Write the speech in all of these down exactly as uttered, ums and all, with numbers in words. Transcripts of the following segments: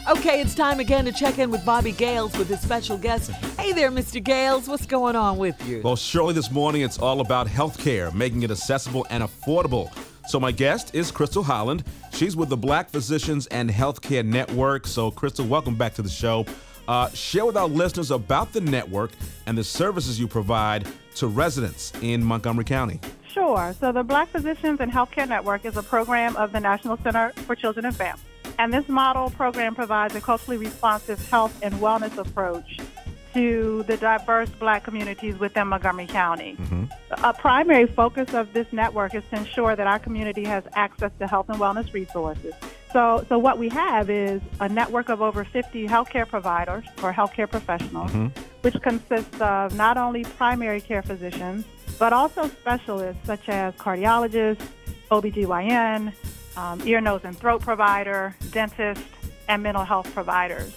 Okay, it's time again to check in with Bobby Gales with his special guest. Hey there, Mister Gales. What's going on with you? Well, Shirley, this morning it's all about healthcare, making it accessible and affordable. So my guest is Crystal Holland. She's with the Black Physicians and Healthcare Network. So, Crystal, welcome back to the show. Uh, share with our listeners about the network and the services you provide to residents in Montgomery County. Sure. So the Black Physicians and Healthcare Network is a program of the National Center for Children and Families. And this model program provides a culturally responsive health and wellness approach to the diverse Black communities within Montgomery County. Mm-hmm. A primary focus of this network is to ensure that our community has access to health and wellness resources. So, so what we have is a network of over fifty healthcare providers or healthcare professionals, mm-hmm. which consists of not only primary care physicians, but also specialists such as cardiologists, O B G Y N, um, ear, nose, and throat provider, dentists, and mental health providers.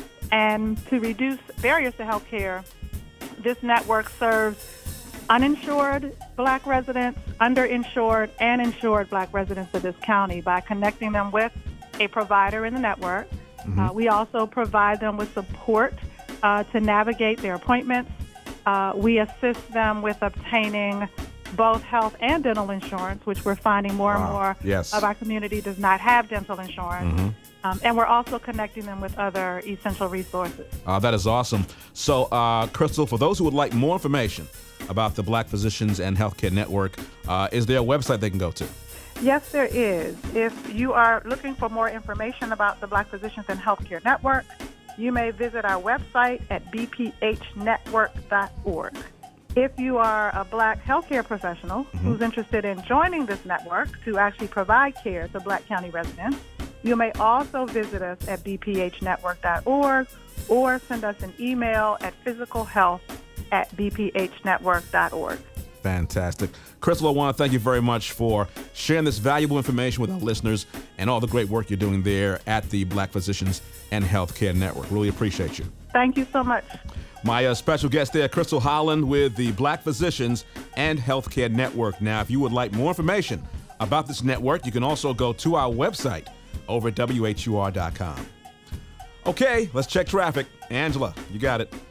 And to reduce barriers to healthcare, this network serves uninsured Black residents, underinsured, and insured Black residents of this county by connecting them with a provider in the network. Mm-hmm. Uh, we also provide them with support uh, to navigate their appointments. Uh, we assist them with obtaining both health and dental insurance, which we're finding more wow. and more yes. of our community does not have dental insurance. Mm-hmm. Um, and we're also connecting them with other essential resources. Uh, that is awesome. So, uh, Crystal, for those who would like more information about the Black Physicians and Healthcare Network, uh, is there a website they can go to? Yes, there is. If you are looking for more information about the Black Physicians and Healthcare Network, you may visit our website at b p h network dot org. If you are a Black healthcare professional mm-hmm. who's interested in joining this network to actually provide care to Black County residents, you may also visit us at b p h network dot org or send us an email at physical health at b p h network dot org. Fantastic. Crystal, I want to thank you very much for sharing this valuable information with our listeners and all the great work you're doing there at the Black Physicians and Healthcare Network. Really appreciate you. Thank you so much. My uh, special guest there, Crystal Holland with the Black Physicians and Healthcare Network. Now, if you would like more information about this network, you can also go to our website over at w h u r dot com. Okay, let's check traffic. Angela, you got it.